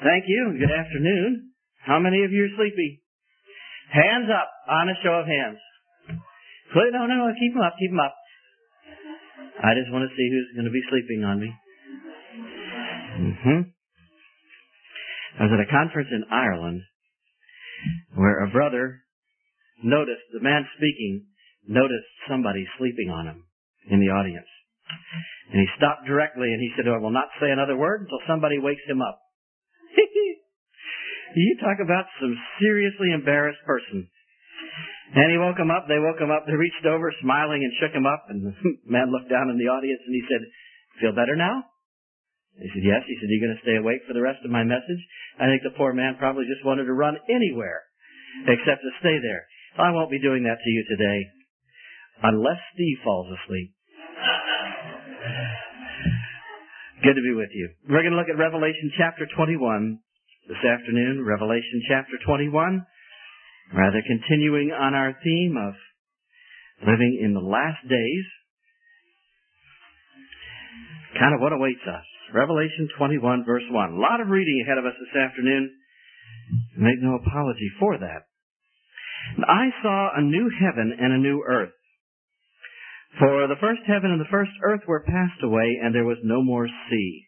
Thank you. Good afternoon. How many of you are sleepy? Hands up on a show of hands. No, keep them up, keep them up. I just want to see who's going to be sleeping on me. I was at a conference in Ireland where a brother noticed, the man speaking, noticed somebody sleeping on him in the audience. And he stopped directly and he said, I will not say another word until somebody wakes him up. You talk about some seriously embarrassed person. And he woke him up, they woke him up, they reached over smiling and shook him up, and the man looked down in the audience and he said, feel better now? He said, yes. He said, are you going to stay awake for the rest of my message? I think the poor man probably just wanted to run anywhere except to stay there. I won't be doing that to you today unless Steve falls asleep. Good to be with you. We're going to look at Revelation chapter 21 this afternoon. Revelation chapter 21. Rather continuing on our theme of living in the last days. Kind of what awaits us. Revelation 21 verse 1. A lot of reading ahead of us this afternoon. Make no apology for that. I saw a new heaven and a new earth. For the first heaven and the first earth were passed away, and there was no more sea.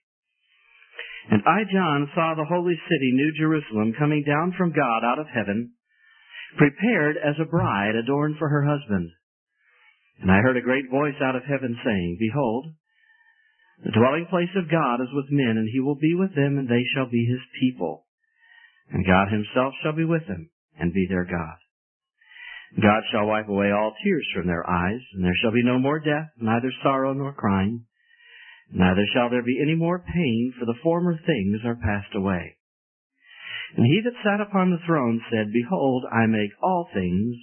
And I, John, saw the holy city, New Jerusalem, coming down from God out of heaven, prepared as a bride adorned for her husband. And I heard a great voice out of heaven saying, behold, the dwelling place of God is with men, and he will be with them, and they shall be his people. And God himself shall be with them, and be their God. God shall wipe away all tears from their eyes, and there shall be no more death, neither sorrow nor crying. Neither shall there be any more pain, for the former things are passed away. And he that sat upon the throne said, behold, I make all things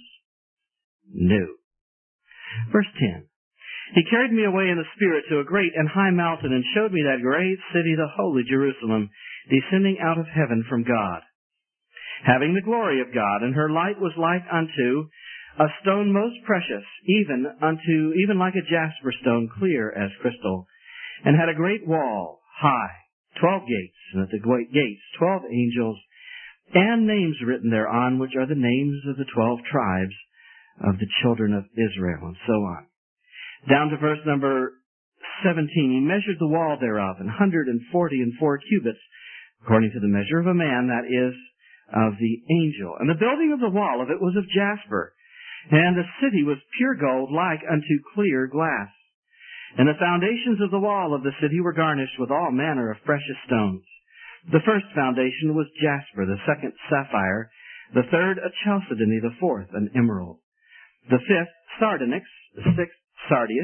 new. Verse 10. He carried me away in the Spirit to a great and high mountain, and showed me that great city, the holy Jerusalem, descending out of heaven from God, having the glory of God, and her light was like unto a stone most precious, even like a jasper stone, clear as crystal, and had a great wall, high, 12 gates, and at the gates 12 angels, and names written thereon, which are the names of the 12 tribes of the children of Israel, and so on. Down to verse number 17, he measured the wall thereof, 144 cubits, according to the measure of a man, that is, of the angel. And the building of the wall of it was of jasper, and the city was pure gold, like unto clear glass. And the foundations of the wall of the city were garnished with all manner of precious stones. The first foundation was jasper, the second sapphire, the third a chalcedony, the fourth an emerald, the fifth sardonyx, the sixth sardius,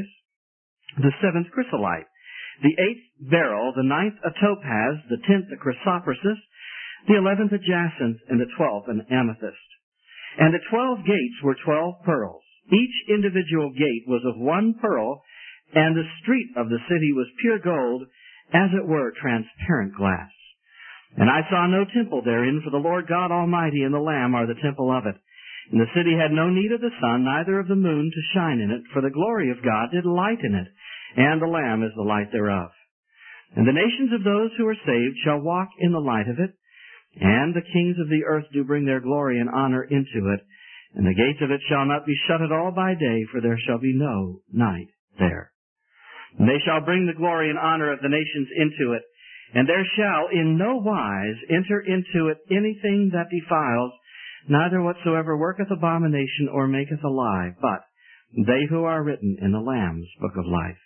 the seventh chrysolite, the eighth beryl, the ninth a topaz, the 10th a chrysoprasus, the 11th a jacinth, and the 12th an amethyst. And the 12 gates were 12 pearls. Each individual gate was of one pearl, and the street of the city was pure gold, as it were transparent glass. And I saw no temple therein, for the Lord God Almighty and the Lamb are the temple of it. And the city had no need of the sun, neither of the moon to shine in it, for the glory of God did light in it, and the Lamb is the light thereof. And the nations of those who are saved shall walk in the light of it, and the kings of the earth do bring their glory and honor into it, and the gates of it shall not be shut at all by day, for there shall be no night there. And they shall bring the glory and honor of the nations into it, and there shall in no wise enter into it anything that defiles, neither whatsoever worketh abomination or maketh a lie, but they who are written in the Lamb's book of life.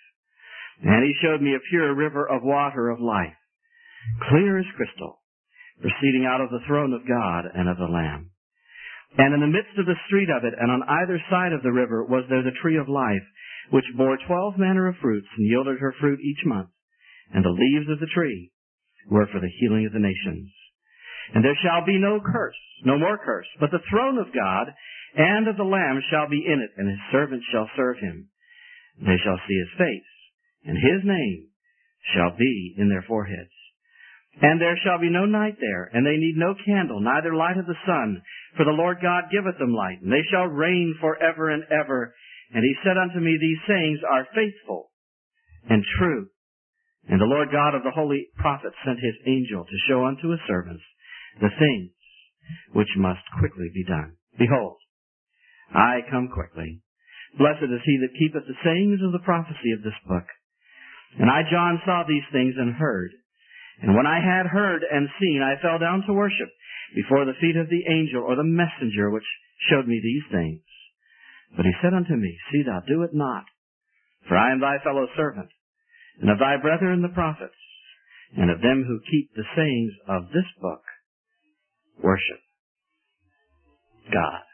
And he showed me a pure river of water of life, clear as crystal, proceeding out of the throne of God and of the Lamb. And in the midst of the street of it, and on either side of the river, was there the tree of life, which bore 12 manner of fruits, and yielded her fruit each month. And the leaves of the tree were for the healing of the nations. And there shall be no curse, no more curse, but the throne of God and of the Lamb shall be in it, and his servants shall serve him. They shall see his face, and his name shall be in their foreheads. And there shall be no night there, and they need no candle, neither light of the sun, for the Lord God giveth them light, and they shall reign forever and ever. And he said unto me, these sayings are faithful and true. And the Lord God of the holy prophets sent his angel to show unto his servants the things which must quickly be done. Behold, I come quickly. Blessed is he that keepeth the sayings of the prophecy of this book. And I, John, saw these things and heard. And when I had heard and seen, I fell down to worship before the feet of the angel or the messenger which showed me these things. But he said unto me, See thou do it not, for I am thy fellow servant, and of thy brethren the prophets, and of them who keep the sayings of this book. Worship God.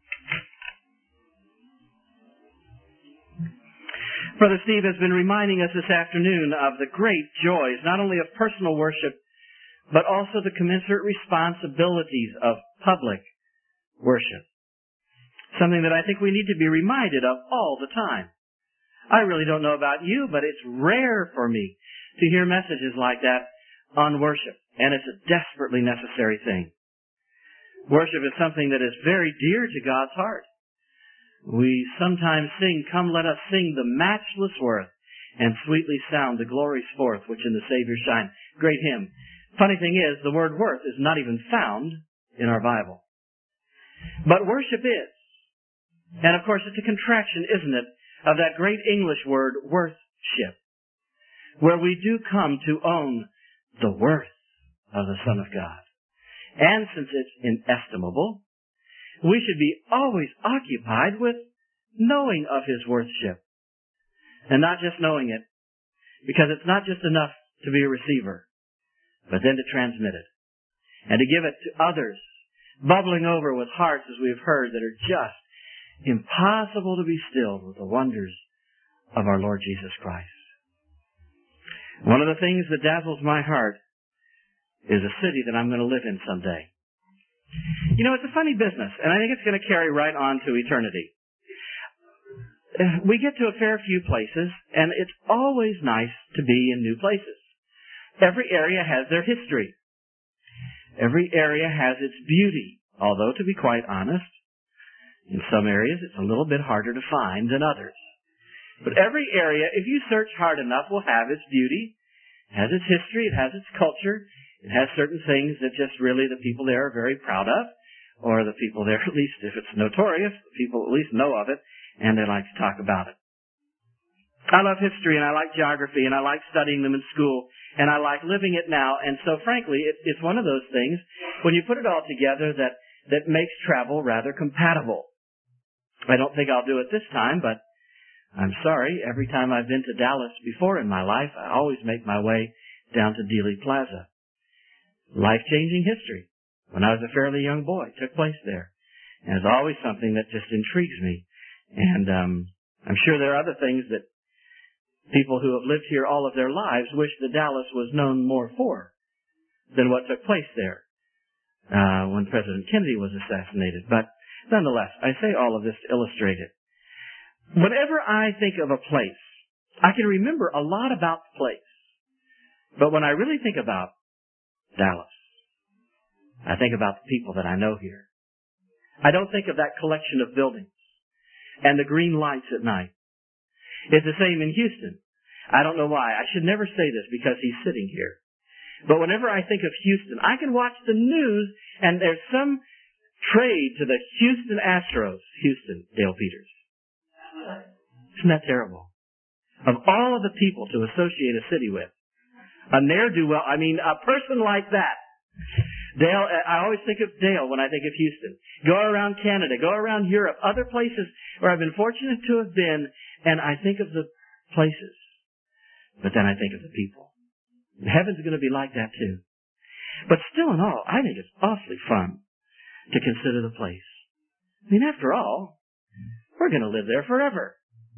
Brother Steve has been reminding us this afternoon of the great joys, not only of personal worship, but also the commensurate responsibilities of public worship. Something that I think we need to be reminded of all the time. I really don't know about you, but it's rare for me to hear messages like that on worship, and it's a desperately necessary thing. Worship is something that is very dear to God's heart. We sometimes sing, Come, let us sing the matchless worth, and sweetly sound the glories forth, which in the Savior shine. Great hymn. Funny thing is, the word worth is not even found in our Bible. But worship is. And of course, it's a contraction, isn't it, of that great English word, worthship, where we do come to own the worth of the Son of God. And since it's inestimable, we should be always occupied with knowing of his worthship. And not just knowing it, because it's not just enough to be a receiver, but then to transmit it. And to give it to others, bubbling over with hearts, as we have heard, that are just impossible to be stilled with the wonders of our Lord Jesus Christ. One of the things that dazzles my heart is a city that I'm going to live in someday. You know, it's a funny business, and I think it's going to carry right on to eternity. We get to a fair few places, and it's always nice to be in new places. Every area has their history. Every area has its beauty, although, to be quite honest, in some areas it's a little bit harder to find than others. But every area, if you search hard enough, will have its beauty, has its history, it has its culture, it has certain things that just really the people there are very proud of, or the people there, at least if it's notorious, the people at least know of it, and they like to talk about it. I love history, and I like geography, and I like studying them in school, and I like living it now, and so frankly, it's one of those things, when you put it all together, that makes travel rather compatible. I don't think I'll do it this time, but I'm sorry, every time I've been to Dallas before in my life, I always make my way down to Dealey Plaza. Life-changing history, when I was a fairly young boy, took place there. And it's always something that just intrigues me. And I'm sure there are other things that people who have lived here all of their lives wish that Dallas was known more for than what took place there when President Kennedy was assassinated. But nonetheless, I say all of this to illustrate it. Whenever I think of a place, I can remember a lot about the place. But when I really think about Dallas, I think about the people that I know here. I don't think of that collection of buildings and the green lights at night. It's the same in Houston. I don't know why. I should never say this because he's sitting here. But whenever I think of Houston, I can watch the news and there's some trade to the Houston Astros. Houston, Dale Peters. Isn't that terrible? Of all of the people to associate a city with, a ne'er-do-well, a person like that. Dale, I always think of Dale when I think of Houston. Go around Canada, go around Europe, other places where I've been fortunate to have been, and I think of the places. But then I think of the people. Heaven's going to be like that too. But still in all, I think it's awfully fun to consider the place. After all, we're going to live there forever.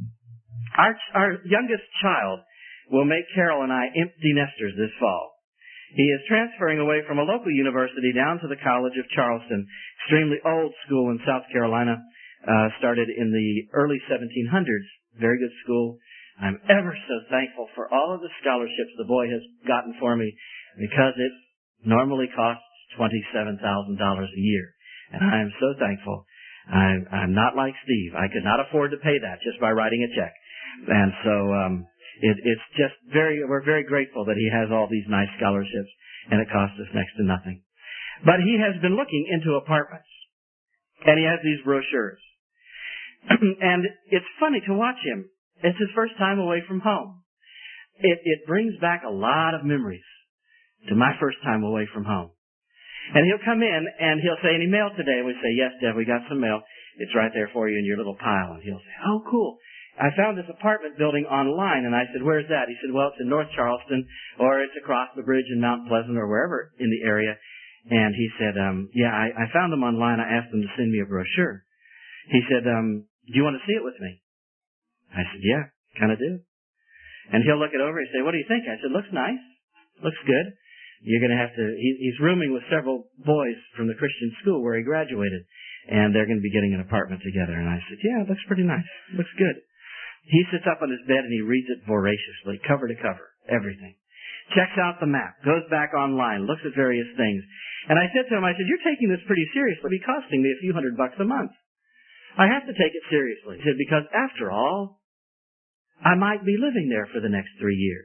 Our youngest child will make Carol and I empty nesters this fall. He is transferring away from a local university down to the College of Charleston, extremely old school in South Carolina, started in the early 1700s. Very good school. I'm ever so thankful for all of the scholarships the boy has gotten for me because it normally costs $27,000 a year. And I am so thankful. I'm not like Steve. I could not afford to pay that just by writing a check. And so It's just we're very grateful that he has all these nice scholarships, and it costs us next to nothing. But he has been looking into apartments, and he has these brochures. And it's funny to watch him. It's his first time away from home. It brings back a lot of memories to my first time away from home. And he'll come in and he'll say, "Any mail today?" And we say, "Yes, Deb, we got some mail. It's right there for you in your little pile." And he'll say, "Oh, cool. I found this apartment building online." And I said, "Where's that?" He said, "Well, it's in North Charleston, or it's across the bridge in Mount Pleasant, or wherever in the area." And he said, "Yeah, I found them online. I asked them to send me a brochure." He said, "Do you want to see it with me?" I said, "Yeah, kind of do." And he'll look it over and say, "What do you think?" I said, "Looks nice. Looks good. You're going to have to," he's rooming with several boys from the Christian school where he graduated, and they're going to be getting an apartment together. And I said, "Yeah, it looks pretty nice. Looks good." He sits up on his bed and he reads it voraciously, cover to cover, everything. Checks out the map, goes back online, looks at various things. And I said to him, I said, "You're taking this pretty seriously. It'll be costing me a few $100 a month. I have to take it seriously." He said, "Because after all, I might be living there for the next 3 years."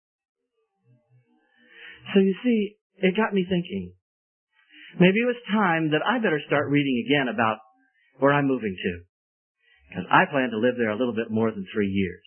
So you see, it got me thinking. Maybe it was time that I better start reading again about where I'm moving to. Because I plan to live there a little bit more than 3 years.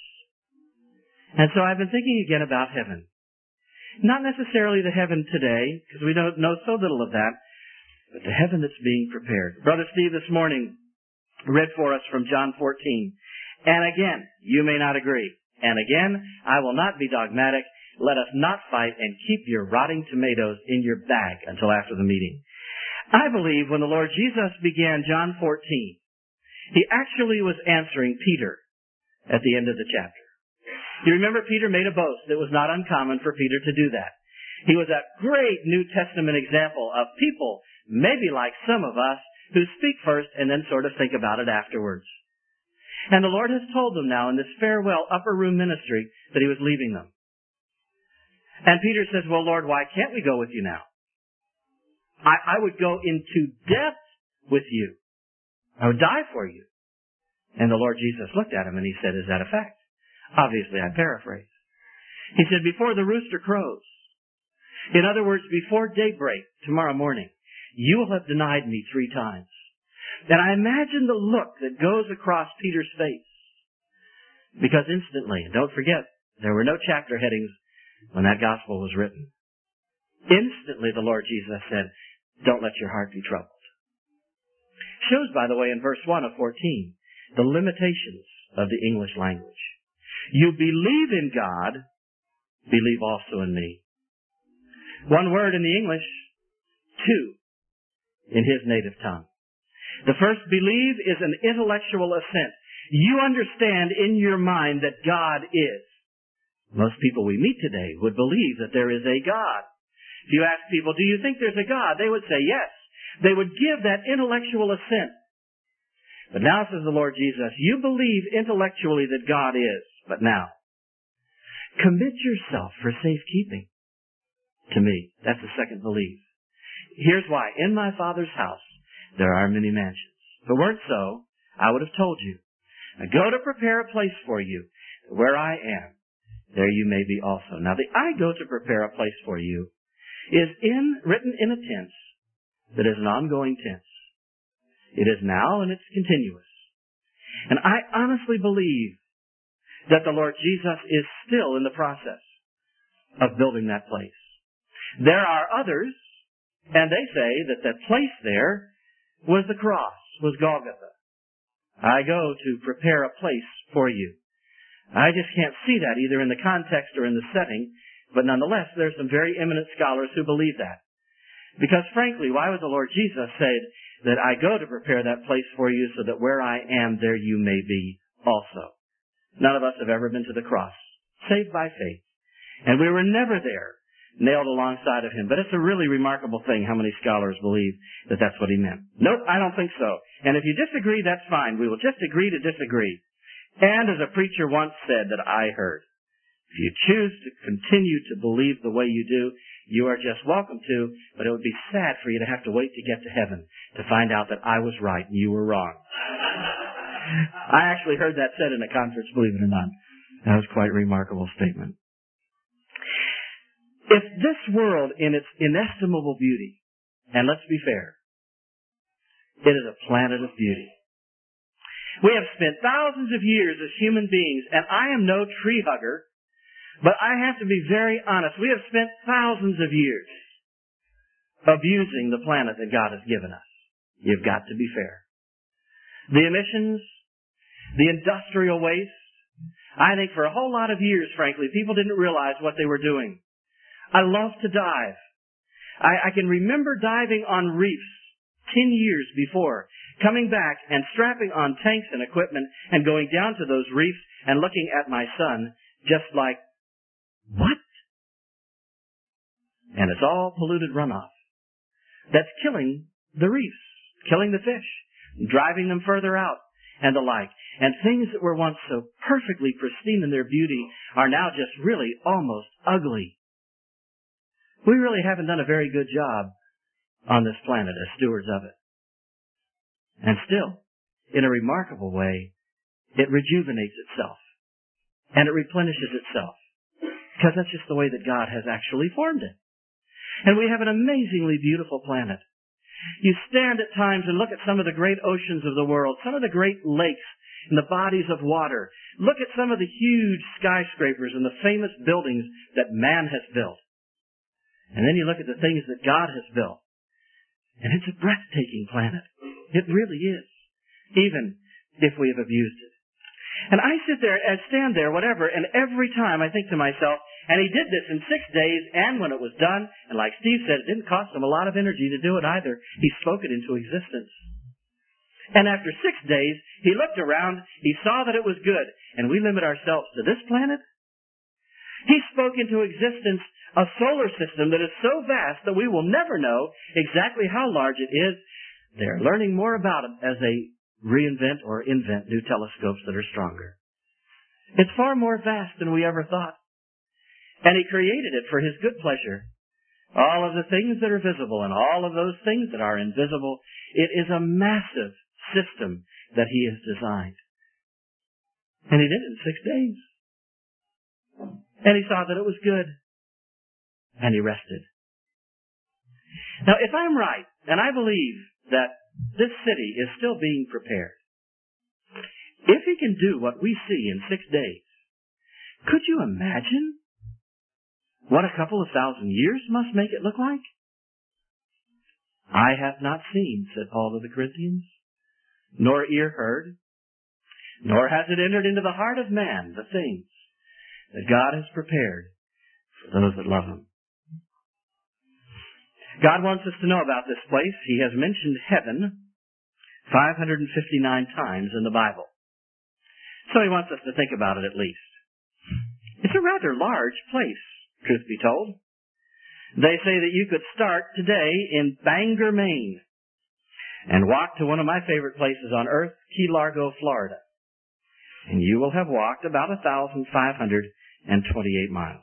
And so I've been thinking again about heaven. Not necessarily the heaven today, because we don't know so little of that, but the heaven that's being prepared. Brother Steve this morning read for us from John 14. And again, you may not agree. And again, I will not be dogmatic. Let us not fight and keep your rotting tomatoes in your bag until after the meeting. I believe when the Lord Jesus began John 14, he actually was answering Peter at the end of the chapter. You remember Peter made a boast. It was not uncommon for Peter to do that. He was a great New Testament example of people, maybe like some of us, who speak first and then sort of think about it afterwards. And the Lord has told them now in this farewell upper room ministry that he was leaving them. And Peter says, "Well, Lord, why can't we go with you now? I would go into death with you. I would die for you." And the Lord Jesus looked at him and he said, "Is that a fact?" Obviously, I paraphrase. He said, "Before the rooster crows." In other words, before daybreak tomorrow morning, you will have denied me 3 times. And I imagine the look that goes across Peter's face. Because instantly, and don't forget, there were no chapter headings when that gospel was written. Instantly the Lord Jesus said, "Don't let your heart be troubled." Shows, by the way, in verse 1 of 14, the limitations of the English language. You believe in God, believe also in me. One word in the English, 2 in his native tongue. The first, believe, is an intellectual assent. You understand in your mind that God is. Most people we meet today would believe that there is a God. If you ask people, "Do you think there's a God?" they would say yes. They would give that intellectual assent. But now, says the Lord Jesus, you believe intellectually that God is. But now, commit yourself for safekeeping to me. That's the second belief. Here's why. In my Father's house, there are many mansions. If it weren't so, I would have told you. I go to prepare a place for you. Where I am, there you may be also. Now, the "I go to prepare a place for you" is written in a tense that is an ongoing tense. It is now and it's continuous. And I honestly believe that the Lord Jesus is still in the process of building that place. There are others, and they say that the place there was the cross, was Golgotha. I go to prepare a place for you. I just can't see that either in the context or in the setting, but nonetheless, there's some very eminent scholars who believe that. Because frankly, why would the Lord Jesus say that I go to prepare that place for you so that where I am, there you may be also? None of us have ever been to the cross, saved by faith. And we were never there, nailed alongside of him. But it's a really remarkable thing how many scholars believe that that's what he meant. Nope, I don't think so. And if you disagree, that's fine. We will just agree to disagree. And as a preacher once said that I heard, if you choose to continue to believe the way you do, you are just welcome to, but it would be sad for you to have to wait to get to heaven to find out that I was right and you were wrong. I actually heard that said in a conference, believe it or not. That was quite a remarkable statement. If this world in its inestimable beauty, and let's be fair, it is a planet of beauty. We have spent thousands of years as human beings, and I am no tree hugger, but I have to be very honest. We have spent thousands of years abusing the planet that God has given us. You've got to be fair. The emissions, the industrial waste, I think for a whole lot of years, frankly, people didn't realize what they were doing. I love to dive. I can remember diving on reefs 10 years before, coming back and strapping on tanks and equipment and going down to those reefs and looking at my son just like, what? And it's all polluted runoff. That's killing the reefs, killing the fish, driving them further out, and the like. And things that were once so perfectly pristine in their beauty are now just really almost ugly. We really haven't done a very good job on this planet as stewards of it. And still, in a remarkable way, it rejuvenates itself. And it replenishes itself. Because that's just the way that God has actually formed it. And we have an amazingly beautiful planet. You stand at times and look at some of the great oceans of the world, some of the great lakes and the bodies of water. Look at some of the huge skyscrapers and the famous buildings that man has built. And then you look at the things that God has built. And it's a breathtaking planet. It really is. Even if we have abused it. And I sit there and stand there, whatever, and every time I think to myself, and he did this in 6 days, and when it was done, and like Steve said, it didn't cost him a lot of energy to do it either. He spoke it into existence. And after 6 days, he looked around, he saw that it was good, and we limit ourselves to this planet? He spoke into existence a solar system that is so vast that we will never know exactly how large it is. They're learning more about it as they reinvent or invent new telescopes that are stronger. It's far more vast than we ever thought. And he created it for his good pleasure. All of the things that are visible and all of those things that are invisible, it is a massive system that he has designed. And he did it in 6 days. And he saw that it was good. And he rested. Now, if I'm right, and I believe that this city is still being prepared, if he can do what we see in 6 days, could you imagine what a couple of thousand years must make it look like? I have not seen, said Paul to the Corinthians, nor ear heard, nor has it entered into the heart of man the things that God has prepared for those that love him. God wants us to know about this place. He has mentioned heaven 559 times in the Bible. So he wants us to think about it at least. It's a rather large place, truth be told. They say that you could start today in Bangor, Maine, and walk to one of my favorite places on earth, Key Largo, Florida. And you will have walked about 1,528 miles.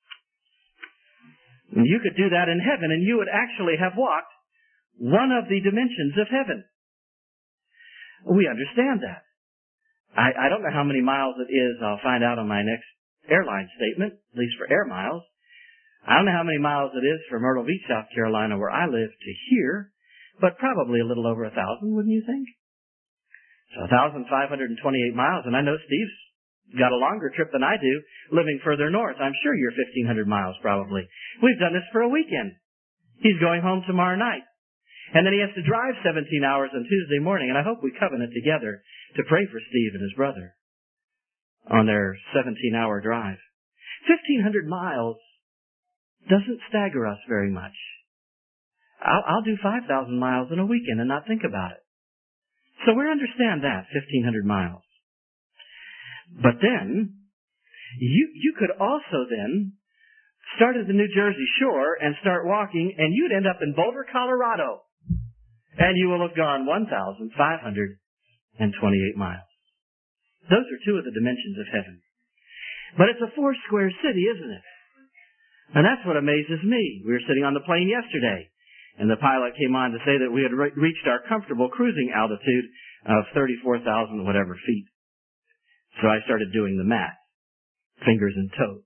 And you could do that in heaven, and you would actually have walked one of the dimensions of heaven. We understand that. I don't know how many miles it is. I'll find out on my next airline statement, at least for air miles. I don't know how many miles it is from Myrtle Beach, South Carolina, where I live, to here, but probably a little over 1,000, wouldn't you think? So 1,528 miles, and I know Steve's got a longer trip than I do, living further north. I'm sure you're 1,500 miles probably. We've done this for a weekend. He's going home tomorrow night. And then he has to drive 17 hours on Tuesday morning, and I hope we covenant together to pray for Steve and his brother on their 17-hour drive. 1,500 miles doesn't stagger us very much. I'll do 5,000 miles in a weekend and not think about it. So we understand that, 1,500 miles. But then, you could also then start at the New Jersey shore and start walking, and you'd end up in Boulder, Colorado. And you will have gone 1,528 miles. Those are two of the dimensions of heaven. But it's a 4-square city, isn't it? And that's what amazes me. We were sitting on the plane yesterday, and the pilot came on to say that we had reached our comfortable cruising altitude of 34,000 whatever feet. So I started doing the math. fingers and toes,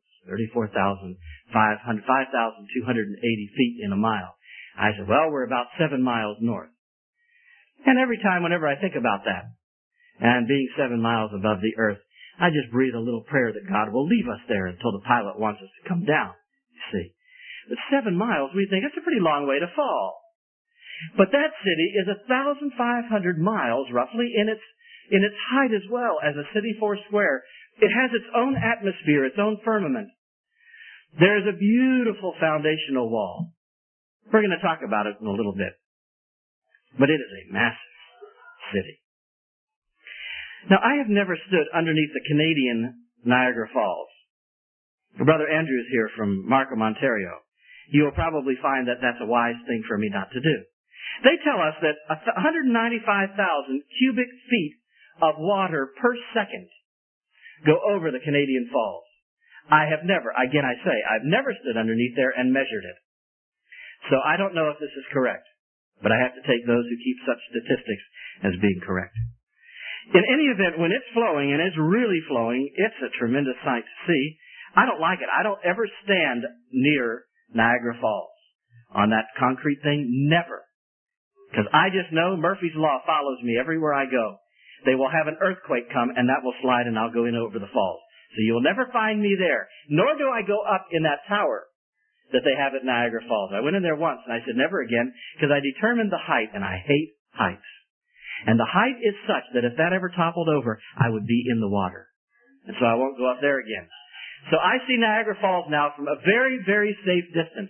5,280 feet in a mile. I said, well, we're about 7 miles north. And every time, whenever I think about that, and being 7 miles above the earth, I just breathe a little prayer that God will leave us there until the pilot wants us to come down, you see. But 7 miles, we think it's a pretty long way to fall. But that city is 1,500 miles, roughly, in its height as well as a city foursquare. It has its own atmosphere, its own firmament. There is a beautiful foundational wall. We're going to talk about it in a little bit. But it is a massive city. Now, I have never stood underneath the Canadian Niagara Falls. Brother Andrew is here from Markham, Ontario. You will probably find that that's a wise thing for me not to do. They tell us that 195,000 cubic feet of water per second go over the Canadian Falls. I have never, again I say, I've never stood underneath there and measured it. So I don't know if this is correct, but I have to take those who keep such statistics as being correct. In any event, when it's flowing, and it's really flowing, it's a tremendous sight to see. I don't like it. I don't ever stand near Niagara Falls on that concrete thing. Never. Because I just know Murphy's Law follows me everywhere I go. They will have an earthquake come, and that will slide, and I'll go in over the falls. So you'll never find me there. Nor do I go up in that tower that they have at Niagara Falls. I went in there once, and I said never again, because I determined the height, and I hate heights. And the height is such that if that ever toppled over, I would be in the water. And so I won't go up there again. So I see Niagara Falls now from a very, very safe distance.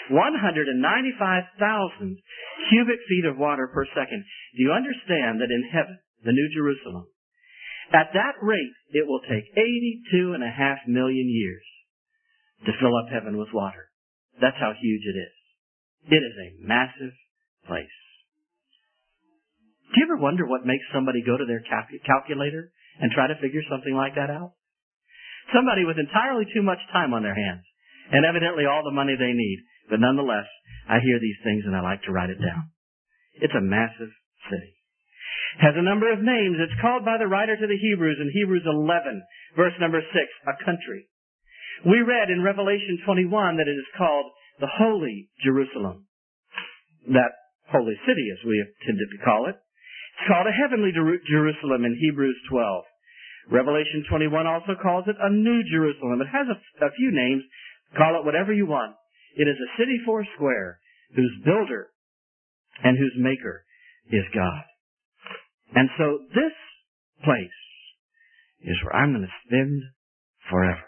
195,000 cubic feet of water per second. Do you understand that in heaven, the New Jerusalem, at that rate, it will take 82.5 million years to fill up heaven with water. That's how huge it is. It is a massive place. Do you ever wonder what makes somebody go to their calculator and try to figure something like that out? Somebody with entirely too much time on their hands, and evidently all the money they need. But nonetheless, I hear these things and I like to write it down. It's a massive city. Has a number of names. It's called by the writer to the Hebrews in Hebrews 11, verse number 6, a country. We read in Revelation 21 that it is called the Holy Jerusalem. That holy city, as we tend to call it. It's called a heavenly Jerusalem in Hebrews 12. Revelation 21 also calls it a New Jerusalem. It has a few names. Call it whatever you want. It is a city foursquare whose builder and whose maker is God. And so this place is where I'm going to spend forever.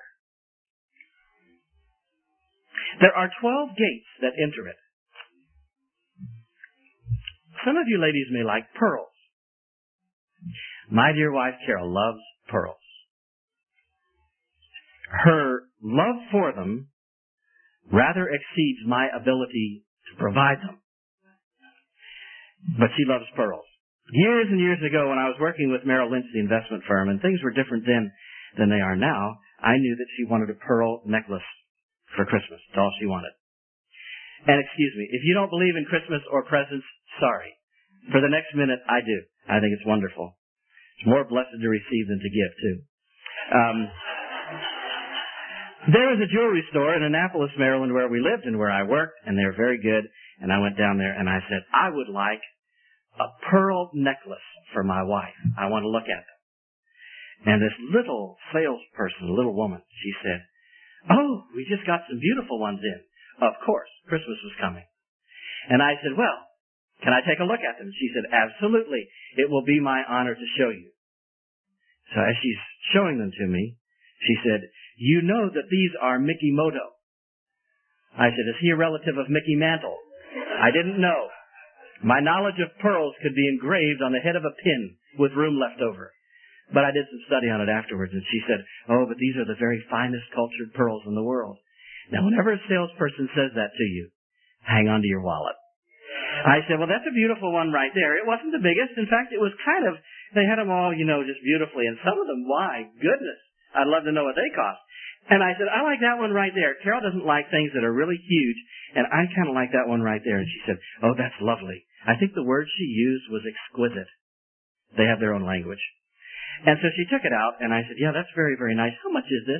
There are 12 gates that enter it. Some of you ladies may like pearls. My dear wife, Carol, loves pearls. Her love for them rather exceeds my ability to provide them. But she loves pearls. Years and years ago, when I was working with Merrill Lynch, the investment firm, and things were different then than they are now, I knew that she wanted a pearl necklace for Christmas. That's all she wanted. And excuse me, if you don't believe in Christmas or presents, sorry. For the next minute, I do. I think it's wonderful. It's more blessed to receive than to give, too. There was a jewelry store in Annapolis, Maryland, where we lived and where I worked, and they were very good. And I went down there and I said, I would like a pearl necklace for my wife. I want to look at them. And this little salesperson, little woman, she said, oh, we just got some beautiful ones in. Of course, Christmas was coming. And I said, well, can I take a look at them? She said, absolutely. It will be my honor to show you. So as she's showing them to me, she said, you know that these are Mickey Moto. I said, is he a relative of Mickey Mantle? I didn't know. My knowledge of pearls could be engraved on the head of a pin with room left over. But I did some study on it afterwards, and she said, oh, but these are the very finest cultured pearls in the world. Now, whenever a salesperson says that to you, hang on to your wallet. I said, well, that's a beautiful one right there. It wasn't the biggest. In fact, it was kind of, they had them all, just beautifully. And some of them, my goodness, I'd love to know what they cost. And I said, I like that one right there. Carol doesn't like things that are really huge, and I kind of like that one right there. And she said, oh, that's lovely. I think the word she used was exquisite. They have their own language. And so she took it out, and I said, yeah, that's very, very nice. How much is this?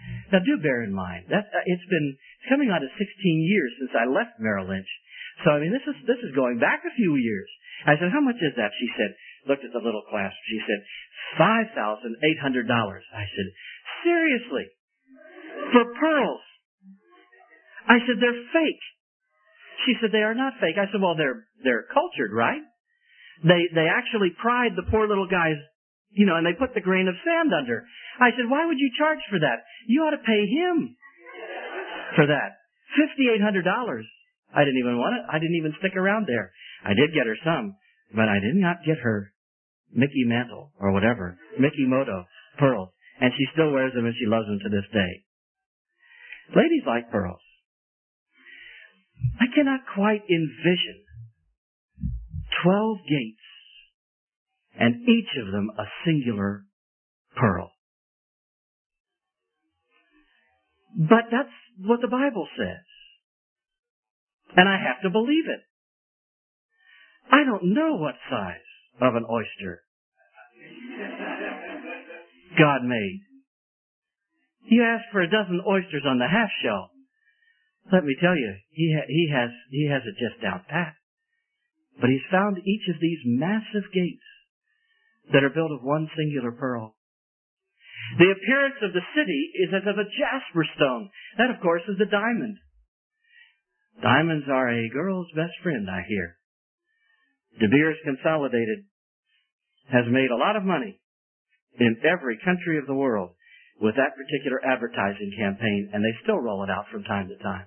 Now, do bear in mind that it's coming on to 16 years since I left Merrill Lynch. So, I mean, this is going back a few years. I said, how much is that? She said, looked at the little clasp. She said, $5,800. I said, seriously? For pearls? I said, they're fake. She said, they are not fake. I said, well, they're cultured, right? They actually pried the poor little guy's, and they put the grain of sand under. I said, why would you charge for that? You ought to pay him for that. $5,800. I didn't even want it. I didn't even stick around there. I did get her some, but I did not get her Mickey Mantle or whatever, Mickey Moto pearls. And she still wears them and she loves them to this day. Ladies like pearls. I cannot quite envision 12 gates and each of them a singular pearl. But that's what the Bible says. And I have to believe it. I don't know what size of an oyster God made. You ask for a dozen oysters on the half shell. Let me tell you, he has it just down pat. But he's found each of these massive gates that are built of one singular pearl. The appearance of the city is as of a jasper stone. That, of course, is the diamond. Diamonds are a girl's best friend, I hear. De Beers Consolidated has made a lot of money in every country of the world with that particular advertising campaign, and they still roll it out from time to time.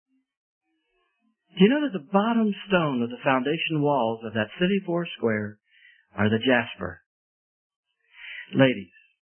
Do you know that the bottom stone of the foundation walls of that city foursquare are the jasper? Ladies,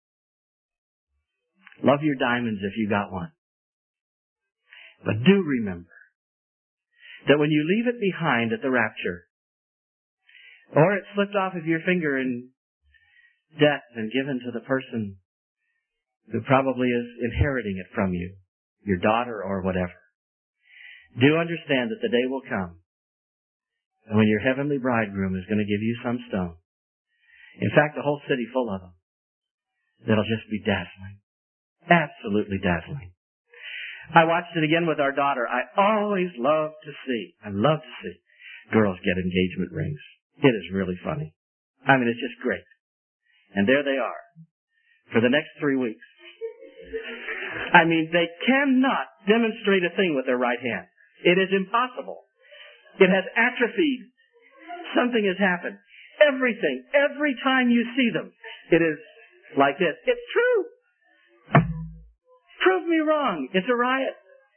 love your diamonds if you got one. But do remember that when you leave it behind at the rapture, or it slipped off of your finger in death and given to the person who probably is inheriting it from you, your daughter or whatever, do understand that the day will come when your heavenly bridegroom is going to give you some stone. In fact, a whole city full of them. That'll just be dazzling. Absolutely dazzling. I watched it again with our daughter. I always love to see girls get engagement rings. It is really funny. I mean, it's just great. And there they are for the next 3 weeks. I mean, they cannot demonstrate a thing with their right hand. It is impossible. It has atrophied. Something has happened. Everything, every time you see them, it is like this. It's true. Prove me wrong. It's a riot.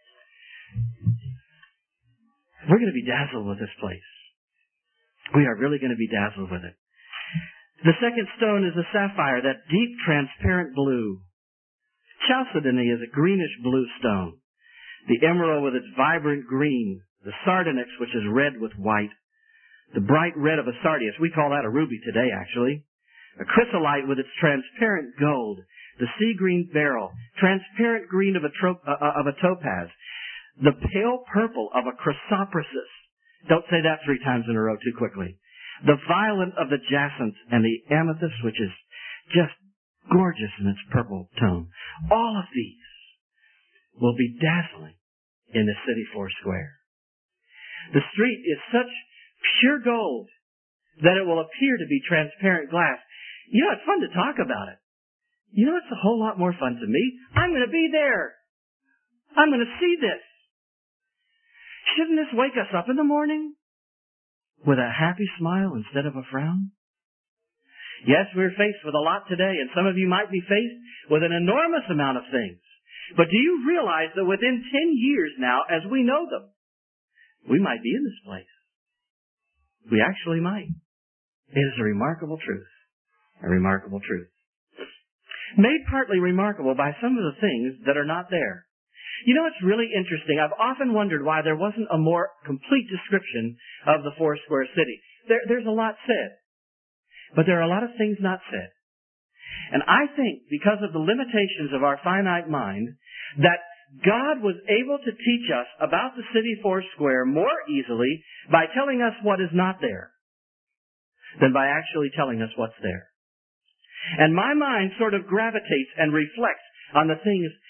We're going to be dazzled with this place. We are really going to be dazzled with it. The second stone is the sapphire, that deep transparent blue. Chalcedony is a greenish blue stone. The emerald with its vibrant green. The sardonyx, which is red with white. The bright red of a sardius. We call that a ruby today, actually. A chrysolite with its transparent gold. The sea green beryl. Transparent green of a topaz. The pale purple of a chrysoprasus. Don't say that 3 times in a row too quickly. The violet of the jacinth and the amethyst, which is just gorgeous in its purple tone. All of these will be dazzling in the city foursquare. The street is such pure gold that it will appear to be transparent glass. You know, it's fun to talk about it. You know, it's a whole lot more fun to me. I'm going to be there. I'm going to see this. Shouldn't this wake us up in the morning with a happy smile instead of a frown? Yes, we're faced with a lot today, and some of you might be faced with an enormous amount of things. But do you realize that within 10 years now, as we know them, we might be in this place? We actually might. It is a remarkable truth. A remarkable truth. Made partly remarkable by some of the things that are not there. You know, it's really interesting. I've often wondered why there wasn't a more complete description of the foursquare city. There's a lot said, but there are a lot of things not said. And I think because of the limitations of our finite mind, that God was able to teach us about the city foursquare more easily by telling us what is not there than by actually telling us what's there. And my mind sort of gravitates and reflects on the things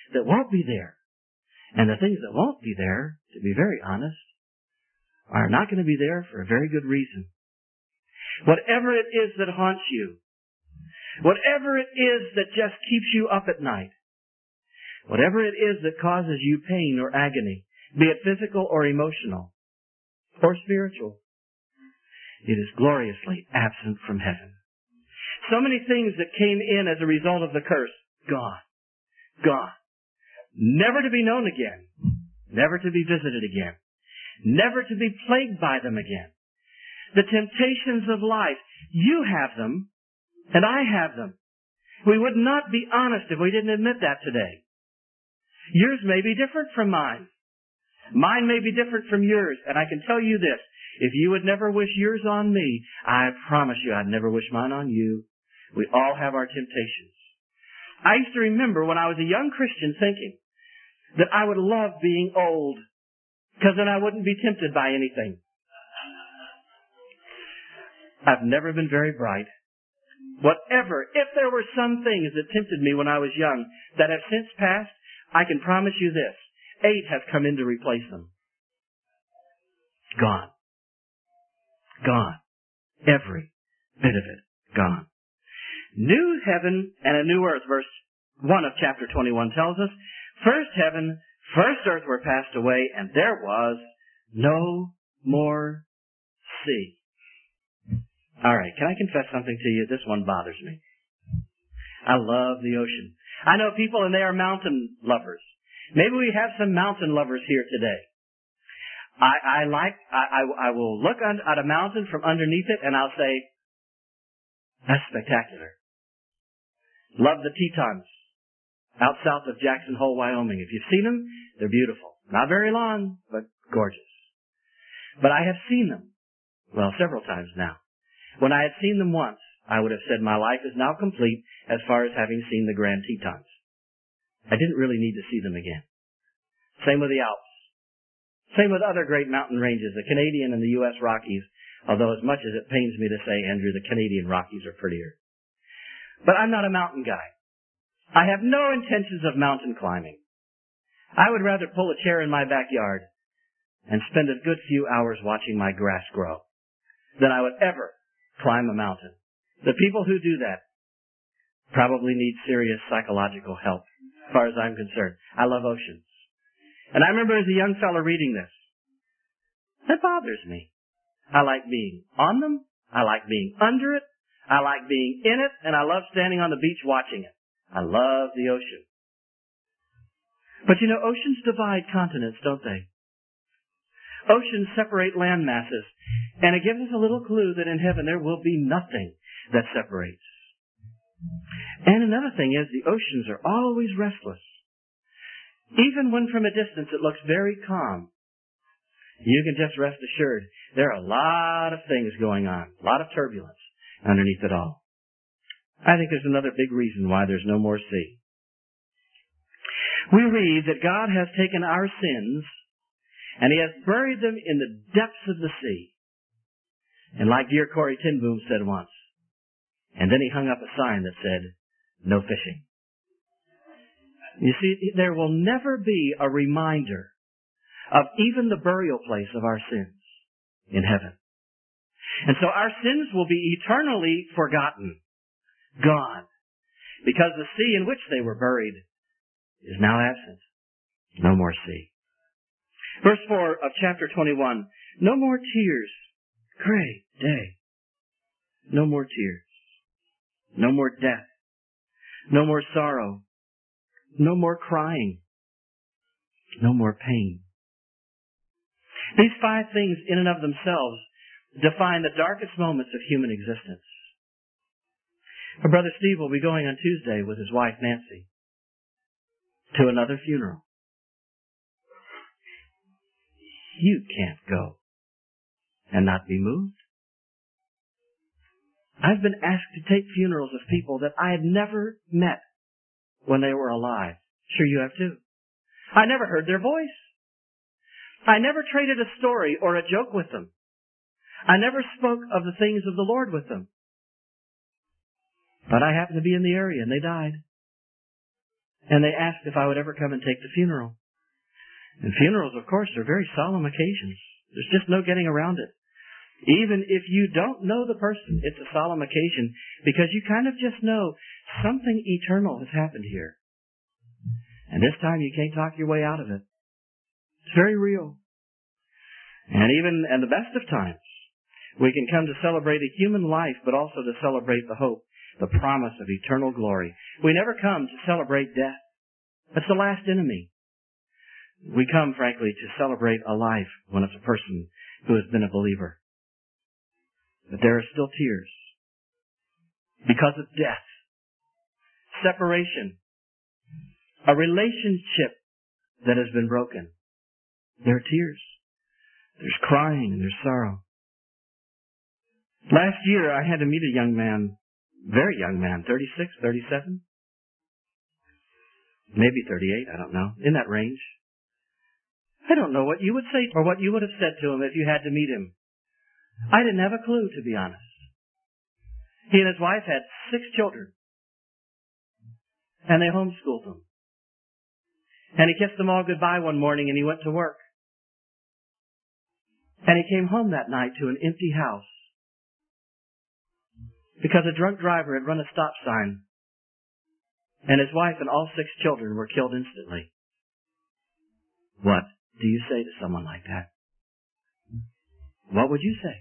that won't be there. And the things that won't be there, to be very honest, are not going to be there for a very good reason. Whatever it is that haunts you, whatever it is that just keeps you up at night, whatever it is that causes you pain or agony, be it physical or emotional or spiritual, it is gloriously absent from heaven. So many things that came in as a result of the curse, gone. Gone. Never to be known again. Never to be visited again. Never to be plagued by them again. The temptations of life, you have them, and I have them. We would not be honest if we didn't admit that today. Yours may be different from mine. Mine may be different from yours, and I can tell you this. If you would never wish yours on me, I promise you I'd never wish mine on you. We all have our temptations. I used to remember when I was a young Christian thinking that I would love being old, because then I wouldn't be tempted by anything. I've never been very bright. Whatever, if there were some things that tempted me when I was young that have since passed, I can promise you this. 8 have come in to replace them. Gone. Gone. Every bit of it gone. New heaven and a new earth, verse 1 of chapter 21 tells us, first heaven, first earth were passed away, and there was no more sea. All right, can I confess something to you? This one bothers me. I love the ocean. I know people and they are mountain lovers. Maybe we have some mountain lovers here today. I will look at a mountain from underneath it and I'll say, that's spectacular. Love the Tetons out south of Jackson Hole, Wyoming. If you've seen them, they're beautiful. Not very long, but gorgeous. But I have seen them, well, several times now. When I had seen them once, I would have said my life is now complete as far as having seen the Grand Tetons. I didn't really need to see them again. Same with the Alps. Same with other great mountain ranges, the Canadian and the U.S. Rockies, although as much as it pains me to say, Andrew, the Canadian Rockies are prettier. But I'm not a mountain guy. I have no intentions of mountain climbing. I would rather pull a chair in my backyard and spend a good few hours watching my grass grow than I would ever climb a mountain. The people who do that probably need serious psychological help, as far as I'm concerned. I love oceans. And I remember as a young fellow reading this. That bothers me. I like being on them. I like being under it. I like being in it. And I love standing on the beach watching it. I love the ocean. But you know, oceans divide continents, don't they? Oceans separate land masses. And it gives us a little clue that in heaven there will be nothing that separates. And another thing is the oceans are always restless. Even when from a distance it looks very calm, you can just rest assured there are a lot of things going on, a lot of turbulence underneath it all. I think there's another big reason why there's no more sea. We read that God has taken our sins and He has buried them in the depths of the sea. And like dear Corrie ten Boom said once, and then He hung up a sign that said, no fishing. You see, there will never be a reminder of even the burial place of our sins in heaven. And so our sins will be eternally forgotten, gone, because the sea in which they were buried is now absent. No more sea. Verse 4 of chapter 21, no more tears. Great day. No more tears. No more death. No more sorrow. No more crying. No more pain. These 5 things in and of themselves define the darkest moments of human existence. Our brother Steve will be going on Tuesday with his wife Nancy to another funeral. You can't go and not be moved. I've been asked to take funerals of people that I had never met when they were alive. Sure you have too. I never heard their voice. I never traded a story or a joke with them. I never spoke of the things of the Lord with them. But I happened to be in the area and they died. And they asked if I would ever come and take the funeral. And funerals, of course, are very solemn occasions. There's just no getting around it. Even if you don't know the person, it's a solemn occasion because you kind of just know something eternal has happened here. And this time you can't talk your way out of it. It's very real. And even in the best of times, we can come to celebrate a human life, but also to celebrate the hope, the promise of eternal glory. We never come to celebrate death. That's the last enemy. We come, frankly, to celebrate a life when it's a person who has been a believer. But there are still tears because of death, separation, a relationship that has been broken. There are tears. There's crying and there's sorrow. Last year, I had to meet a young man, very young man, 36, 37, maybe 38, I don't know, in that range. I don't know what you would say or what you would have said to him if you had to meet him. I didn't have a clue, to be honest. He and his wife had 6 children, and they homeschooled them. And he kissed them all goodbye one morning, and he went to work. And he came home that night to an empty house because a drunk driver had run a stop sign, and his wife and all 6 children were killed instantly. What do you say to someone like that? What would you say?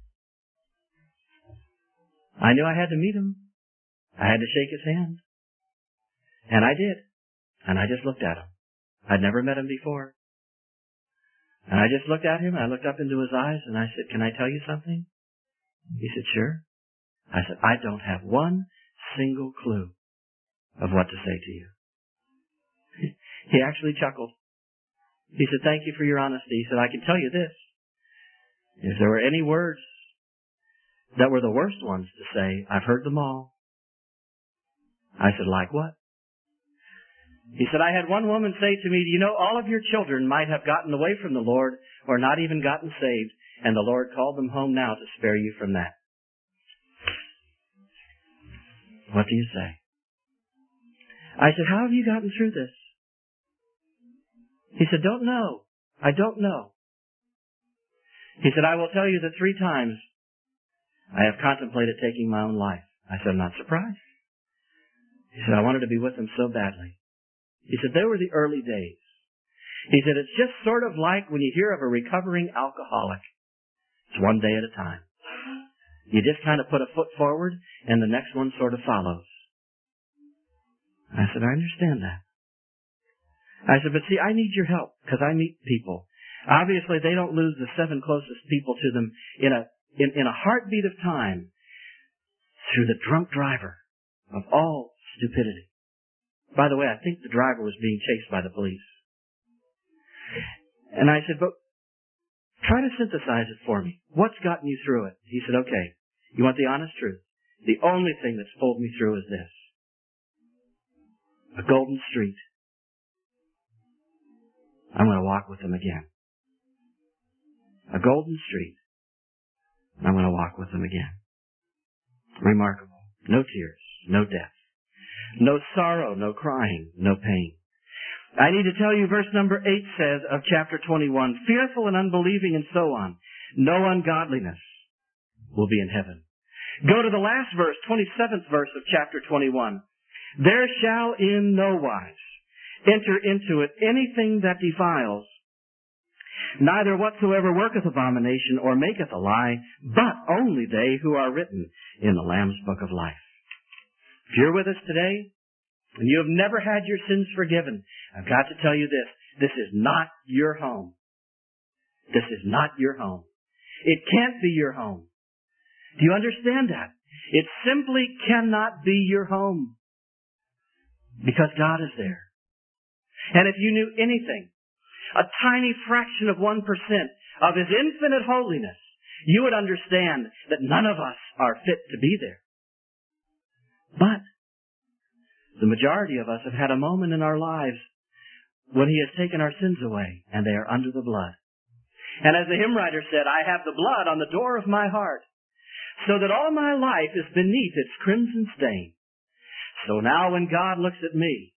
I knew I had to meet him. I had to shake his hand. And I did. And I just looked at him. I'd never met him before. And I just looked at him, and I looked up into his eyes, and I said, "Can I tell you something?" He said, "Sure." I said, "I don't have one single clue of what to say to you." He actually chuckled. He said, "Thank you for your honesty." He said, "I can tell you this. If there were any words that were the worst ones to say, I've heard them all." I said, "Like what?" He said, "I had one woman say to me, 'You know, all of your children might have gotten away from the Lord or not even gotten saved, and the Lord called them home now to spare you from that.'" What do you say? I said, "How have you gotten through this?" He said, "Don't know. I don't know." He said, "I will tell you that 3 times I have contemplated taking my own life." I said, "I'm not surprised." He said, "I wanted to be with him so badly." He said, "They were the early days." He said, "It's just sort of like when you hear of a recovering alcoholic. It's one day at a time. You just kind of put a foot forward and the next one sort of follows." I said, "I understand that." I said, "But see, I need your help because I meet people. Obviously, they don't lose the 7 closest people to them in a heartbeat of time through the drunk driver of all stupidity." By the way, I think the driver was being chased by the police. And I said, "But try to synthesize it for me. What's gotten you through it?" He said, "Okay, you want the honest truth? The only thing that's pulled me through is this. A golden street. I'm going to walk with him again. A golden street. I'm going to walk with him again." Remarkable. No tears, no death, no sorrow, no crying, no pain. I need to tell you, verse number 8 says of chapter 21, "Fearful and unbelieving and so on, no ungodliness will be in heaven." Go to the last verse, 27th verse of chapter 21. "There shall in no wise enter into it anything that defiles, neither whatsoever worketh abomination or maketh a lie, but only they who are written in the Lamb's book of life." If you're with us today and you have never had your sins forgiven, I've got to tell you this. This is not your home. This is not your home. It can't be your home. Do you understand that? It simply cannot be your home because God is there. And if you knew anything, a tiny fraction of 1% of His infinite holiness, you would understand that none of us are fit to be there. But the majority of us have had a moment in our lives when He has taken our sins away, and they are under the blood. And as the hymn writer said, "I have the blood on the door of my heart, so that all my life is beneath its crimson stain. So now when God looks at me,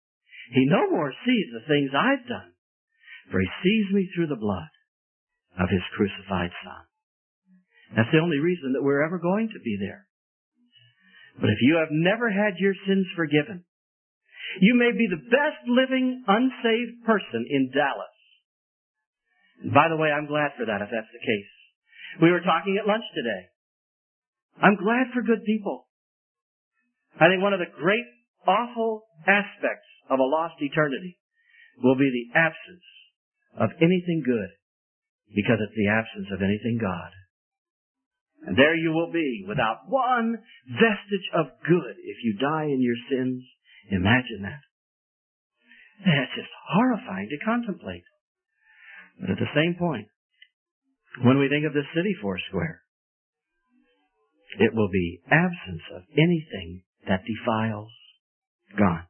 He no more sees the things I've done, for he sees me through the blood of his crucified Son. That's the only reason that we're ever going to be there. But if you have never had your sins forgiven, you may be the best living unsaved person in Dallas. And by the way, I'm glad for that if that's the case. We were talking at lunch today. I'm glad for good people. I think one of the great, awful aspects of a lost eternity will be the absence of anything good, because it's the absence of anything God. And there you will be without one vestige of good if you die in your sins. Imagine that. That's just horrifying to contemplate. But at the same point, when we think of the city Foursquare, it will be absence of anything that defiles God.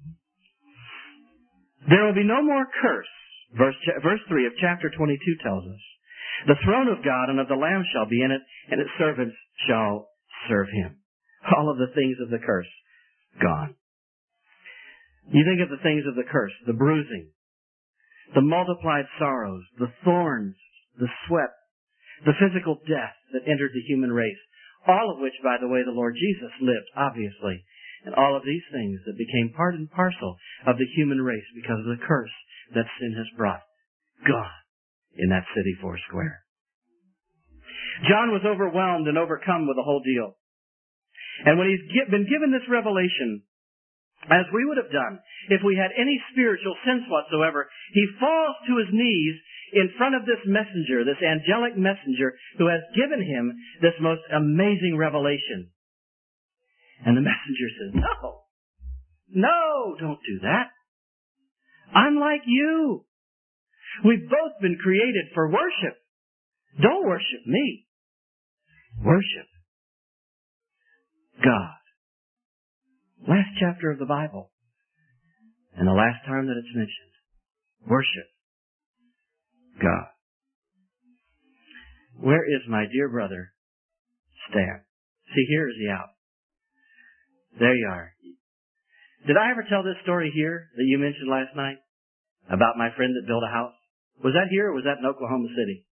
There will be no more curse. Verse 3 of chapter 22 tells us, the throne of God and of the Lamb shall be in it, and its servants shall serve him. All of the things of the curse, gone. You think of the things of the curse, the bruising, the multiplied sorrows, the thorns, the sweat, the physical death that entered the human race, all of which, by the way, the Lord Jesus lived, obviously, and all of these things that became part and parcel of the human race because of the curse that sin has brought, gone in that city Foursquare. John was overwhelmed and overcome with the whole deal. And when he's been given this revelation, as we would have done if we had any spiritual sense whatsoever, he falls to his knees in front of this messenger, this angelic messenger who has given him this most amazing revelation. And the messenger says, no, don't do that. I'm like you. We've both been created for worship. Don't worship me. Worship God. Last chapter of the Bible. And the last time that it's mentioned. Worship God. Where is my dear brother Stan? See, here is he out. There you are. Did I ever tell this story here that you mentioned last night? About my friend that built a house? Was that here or was that in Oklahoma City?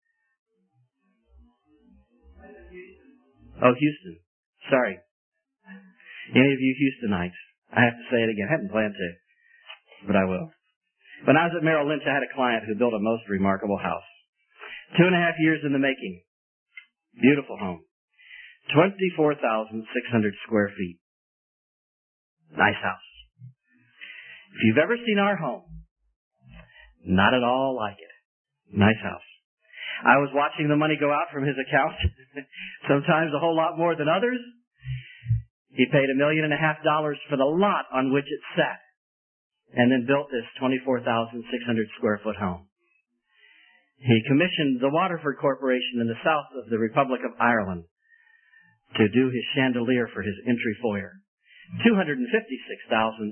Oh, Houston. Sorry. Any of you Houstonites, I have to say it again. I hadn't planned to, but I will. When I was at Merrill Lynch, I had a client who built a most remarkable house. 2.5 years in the making. Beautiful home. 24,600 square feet. Nice house. If you've ever seen our home, not at all like it. Nice house. I was watching the money go out from his account, sometimes a whole lot more than others. He paid $1.5 million for the lot on which it sat, and then built this 24,600 square foot home. He commissioned the Waterford Corporation in the south of the Republic of Ireland to do his chandelier for his entry foyer. $256,800.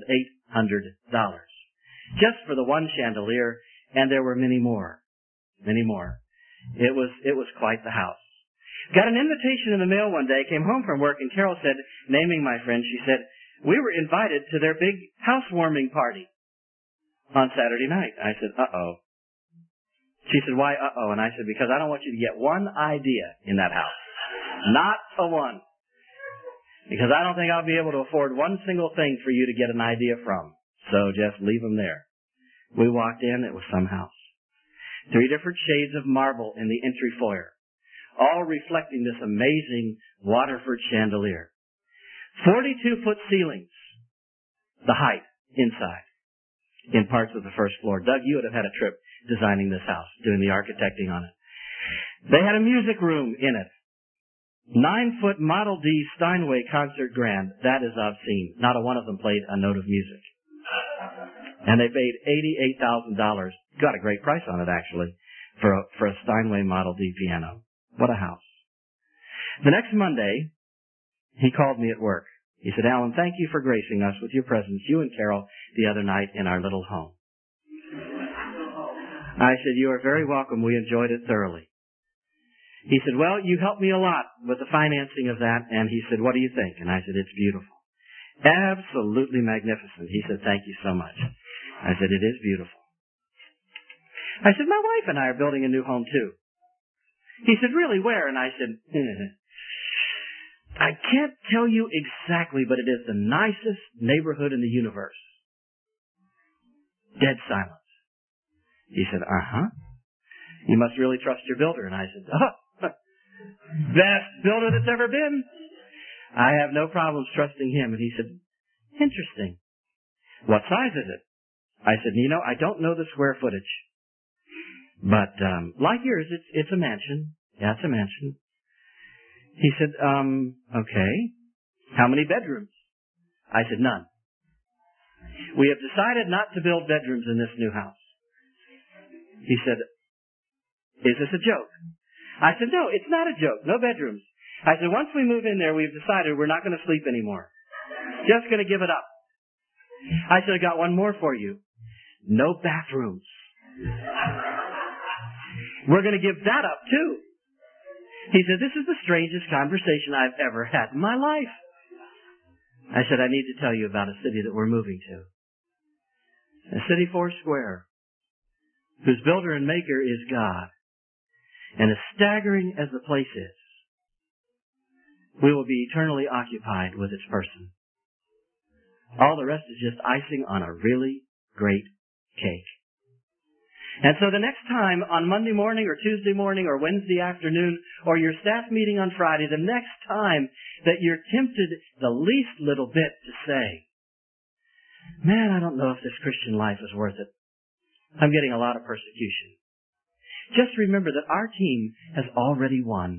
Just for the one chandelier, and there were many more. Many more. It was quite the house. Got an invitation in the mail one day, came home from work, and Carol said, naming my friend, she said, we were invited to their big housewarming party on Saturday night. I said, uh-oh. She said, why uh-oh? And I said, because I don't want you to get one idea in that house. Not a one. Because I don't think I'll be able to afford one single thing for you to get an idea from. So just leave them there. We walked in, it was some house. 3 different shades of marble in the entry foyer, all reflecting this amazing Waterford chandelier. 42-foot ceilings, the height inside, in parts of the first floor. Doug, you would have had a trip designing this house, doing the architecting on it. They had a music room in it. 9-foot Model D Steinway concert grand. That is obscene. Not a one of them played a note of music. And they paid $88,000. Got a great price on it, actually, for a Steinway Model D piano. What a house. The next Monday, he called me at work. He said, Alan, thank you for gracing us with your presence, you and Carol, the other night in our little home. I said, you are very welcome. We enjoyed it thoroughly. He said, well, you helped me a lot with the financing of that. And he said, what do you think? And I said, it's beautiful. Absolutely magnificent. He said, thank you so much. I said, it is beautiful. I said, my wife and I are building a new home too. He said, really, where? And I said, I can't tell you exactly, but it is the nicest neighborhood in the universe. Dead silence. He said, uh-huh. You must really trust your builder. And I said, best builder that's ever been. I have no problems trusting him. And he said, interesting. What size is it? I said, I don't know the square footage. But like yours, it's a mansion. Yeah, it's a mansion. He said, okay. How many bedrooms? I said, none. We have decided not to build bedrooms in this new house. He said, is this a joke? I said, no, it's not a joke. No bedrooms. I said, once we move in there, we've decided we're not going to sleep anymore. Just going to give it up. I said, I got one more for you. No bathrooms. We're going to give that up, too. He said, this is the strangest conversation I've ever had in my life. I said, I need to tell you about a city that we're moving to. A city 4 square, whose builder and maker is God. And as staggering as the place is, we will be eternally occupied with its person. All the rest is just icing on a really great cake. And so the next time on Monday morning or Tuesday morning or Wednesday afternoon or your staff meeting on Friday, the next time that you're tempted the least little bit to say, man, I don't know if this Christian life is worth it. I'm getting a lot of persecution. Just remember that our team has already won.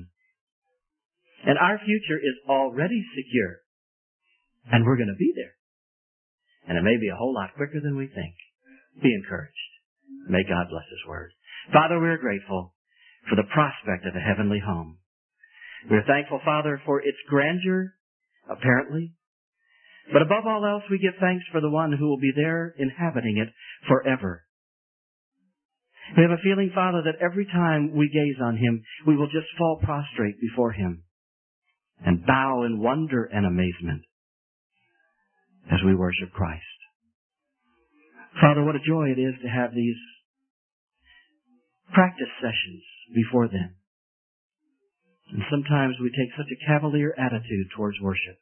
And our future is already secure. And we're going to be there. And it may be a whole lot quicker than we think. Be encouraged. May God bless His word. Father, we're grateful for the prospect of a heavenly home. We're thankful, Father, for its grandeur, apparently. But above all else, we give thanks for the one who will be there inhabiting it forever. We have a feeling, Father, that every time we gaze on Him, we will just fall prostrate before Him and bow in wonder and amazement as we worship Christ. Father, what a joy it is to have these practice sessions before them. And sometimes we take such a cavalier attitude towards worship.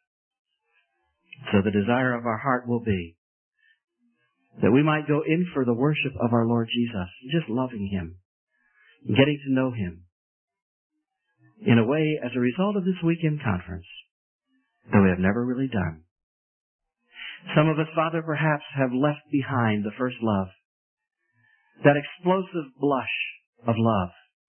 So the desire of our heart will be that we might go in for the worship of our Lord Jesus, just loving Him, getting to know Him in a way as a result of this weekend conference that we have never really done. Some of us, Father, perhaps have left behind the first love, that explosive blush of love.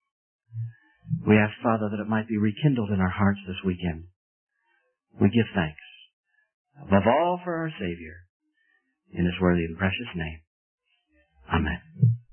We ask, Father, that it might be rekindled in our hearts this weekend. We give thanks, above all, for our Savior, in His worthy and precious name. Amen.